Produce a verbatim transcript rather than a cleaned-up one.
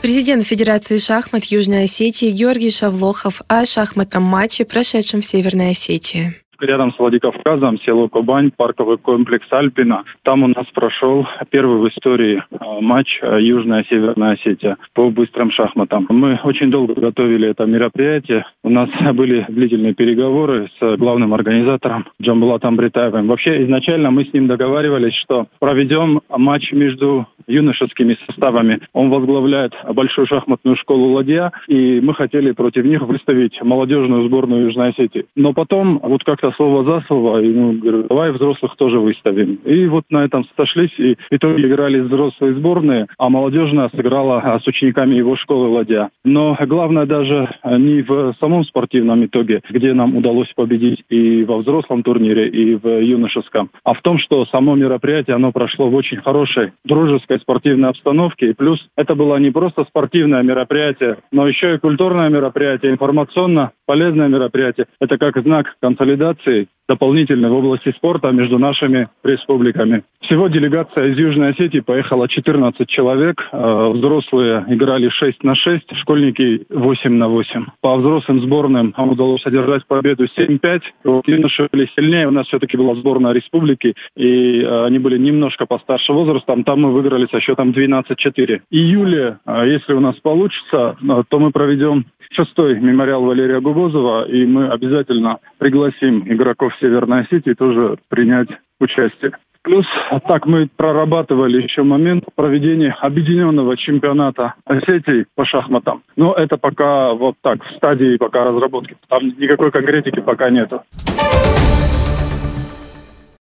Президент Федерации шахмат Южной Осетии Георгий Шавлохов о шахматном матче, прошедшем в Северной Осетии. Рядом с Владикавказом, село Кубань, парковый комплекс Альпина. Там у нас прошел первый в истории матч Южная Северная Осетия по быстрым шахматам. Мы очень долго готовили это мероприятие. У нас были длительные переговоры с главным организатором Джамбулатом Бритаевым. Вообще, изначально мы с ним договаривались, что проведем матч между юношескими составами. Он возглавляет большую шахматную школу «Ладья», и мы хотели против них выставить молодежную сборную Южной Осетии. Но потом, вот как-то слово за слово, и, ну, говорю, давай взрослых тоже выставим. И вот на этом сошлись, и в итоге играли взрослые сборные, а молодежная сыграла с учениками его школы «Ладья». Но главное даже не в самом спортивном итоге, где нам удалось победить и во взрослом турнире, и в юношеском, а в том, что само мероприятие, оно прошло в очень хорошей, дружеской спортивной обстановке. И плюс это было не просто спортивное мероприятие, но еще и культурное мероприятие, информационно полезное мероприятие. Это как знак консолидации дополнительной в области спорта между нашими республиками. Всего делегация из Южной Осетии поехала четырнадцать человек. Взрослые играли шесть на шесть, школьники восемь на восемь. По взрослым сборным удалось одержать победу семь пять. Юноши были сильнее. У нас все-таки была сборная республики, и они были немножко постарше возрастом. Там мы выиграли со счетом двенадцать четыре. В июле, если у нас получится, то мы проведем шестой мемориал Валерия Губозова, и мы обязательно пригласим игроков Северной Осетии тоже принять участие. Плюс так мы прорабатывали еще момент проведения объединенного чемпионата Осетии по шахматам. Но это пока вот так, в стадии пока разработки. Там никакой конкретики пока нету.